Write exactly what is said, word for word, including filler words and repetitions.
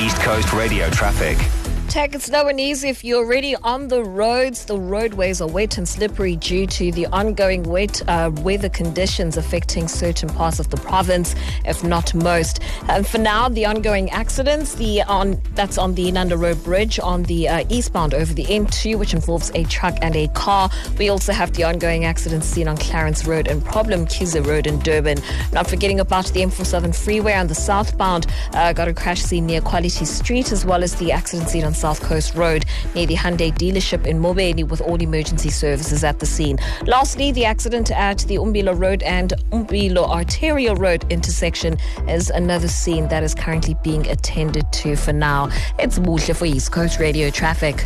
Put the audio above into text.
East Coast Radio traffic. Tech, it's no one easy if you're already on the roads. The roadways are wet and slippery due to the ongoing wet uh, weather conditions affecting certain parts of the province, if not most. And for now, the ongoing accidents, the on that's on the Nanda Road Bridge on the uh, eastbound over the N two, which involves a truck and a car. We also have the ongoing accidents seen on Clarence Road and Problem Kiza Road in Durban. Not forgetting about the M four Southern Freeway on the southbound. Uh, got a crash scene near Quality Street, as well as the accident scene on South Coast Road near the Hyundai dealership in Mobeni, with all emergency services at the scene. Lastly, the accident at the Umbilo Road and Umbilo Arterial Road intersection is another scene that is currently being attended to for now. It's Buhle for East Coast Radio traffic.